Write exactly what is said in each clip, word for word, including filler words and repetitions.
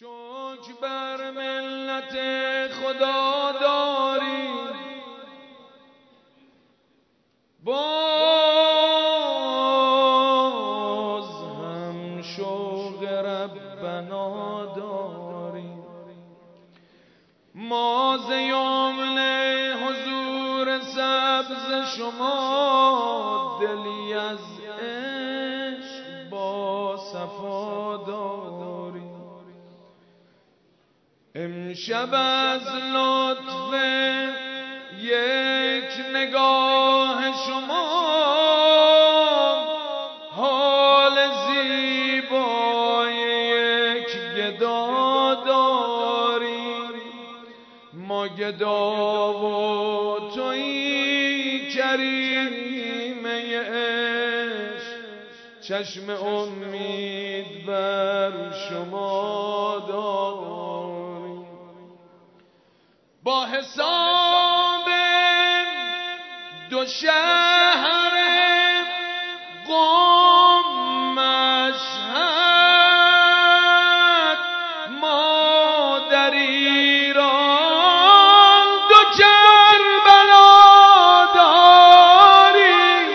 شکر بر ملت خدا داری، باز هم شوق ربنا داری. ما ز یمن حضور سبز شما دلی از عشق با صفا داری. امشب از لطف یک نگاه شما حال زیبای یک گدا داری. ما گدا و تویی کریمه عشق، چشم امید بر شما داری. با حساب دو شهر قم مشهد، ما در ایران دو کربلا داریم.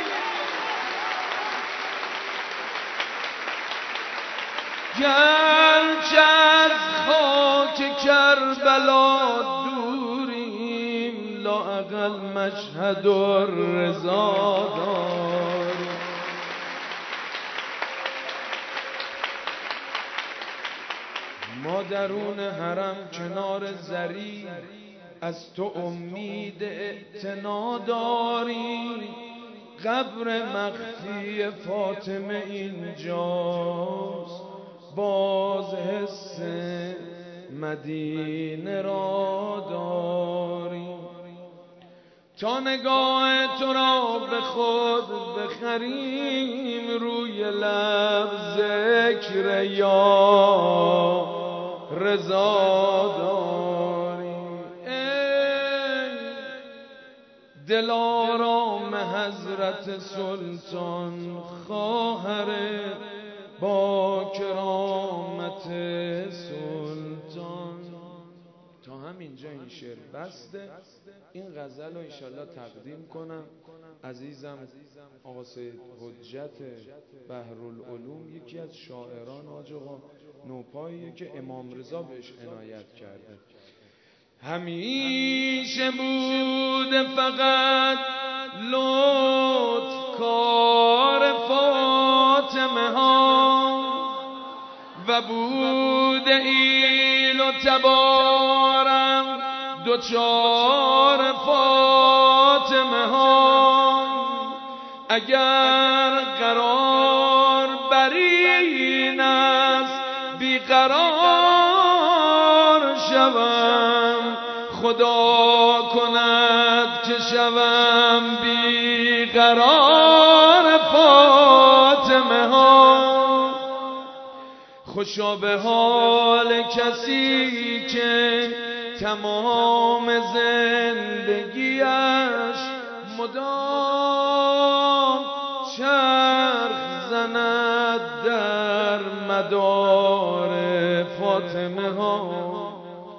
گرچه از خاک کربلا دوریم، لااقل مشهد و رضا داریم. ما درون حرم کنار زری از تو امید اعتنا داریم. قبر مخفی فاطمه اینجاست، باز حس مدینه را داریم. تا نگاه تو را به خود بخریم، روی لب ذکر یا رضا داریم. ای دلارام حضرت سلطان، خواهر با کرامت سلطان. تا همینجا این شعر بسته. این غزل رو انشالله تقدیم کنم. عزیزم آقا سید حجت بحرالعلوم یکی از شاعران حاج آقا نوپاییه که امام رضا بهش عنایت کرده. همیشه بوده فقط لطف کار فاطمه ها، و بوده ایل و تبارم دوچار فاطمه ها. اگر قرار بر این است بیقرار شوم، خدا کند که شوم بیقرار فاطمه ها. خوشا به حال کسی که تمام زندگیش مدام چرخ زند در مدار فاطمه ها.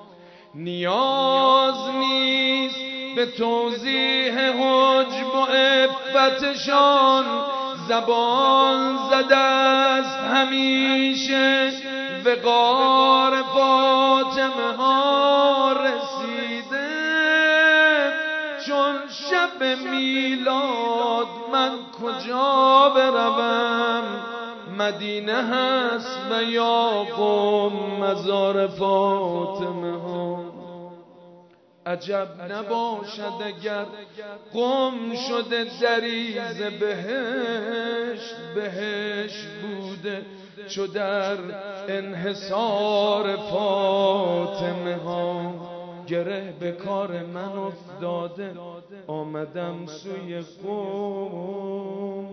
نیاز نیست به توضیح حجب و عفتشان، زبان زده است همیشه وقار فاطمه ها. رسیده چون شب میلاد، من کجا بروم؟ مدینه هست و یا قم مزار فاطمه ها. عجب نباشد اگر قم شده دریز بهشت، بهشت بوده چو در انحصار فاطمه ها. گره به کار من افتاده، آمدم سوی قم.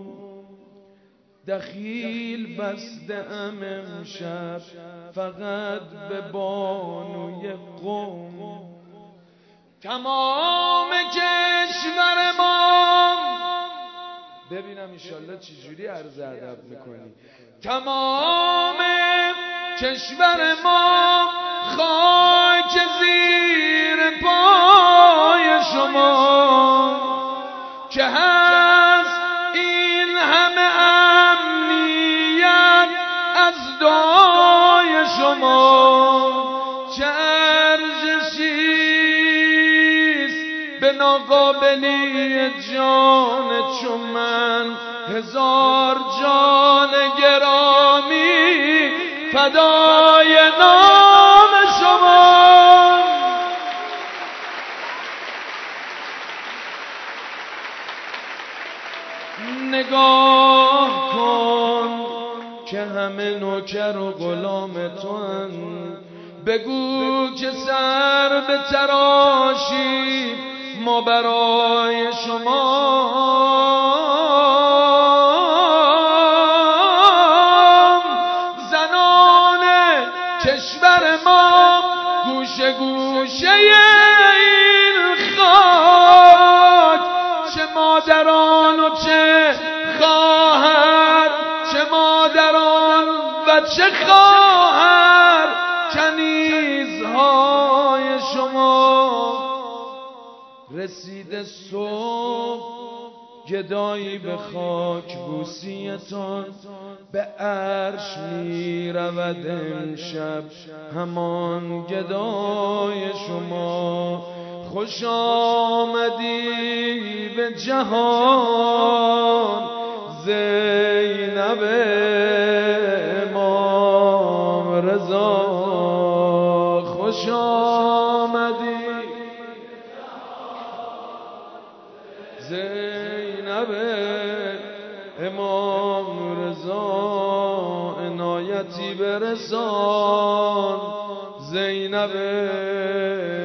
دخیل بسته ام امشب فقط به بانوی قم. تمام کشور ما، ببینم انشالله چجوری عرض ادب میکنی، تمام کشور ما خاک زیر پای شما که هست این همه امنیت از دعای شما، چه ارزشیست به ناقابلی جان چون من، هزار جان گرامی فدای نام شما. نگاه کن که همه نوکر و غلام توان، بگو که سر به تراشی ما برای شما. زنان کشور ما گوشه گوشه این خاک، چه مادران و چه خواهر، چه مادران و چه خواهر، کنیزهای شما. رسیده صبح گدایی به خاک بوسیتان، به عرش می رود امشب همان گدای شما. خوش آمدی به جهان زینب امام رضا، خوش آمدی زینب امام رضا، عنایتی برسان زینب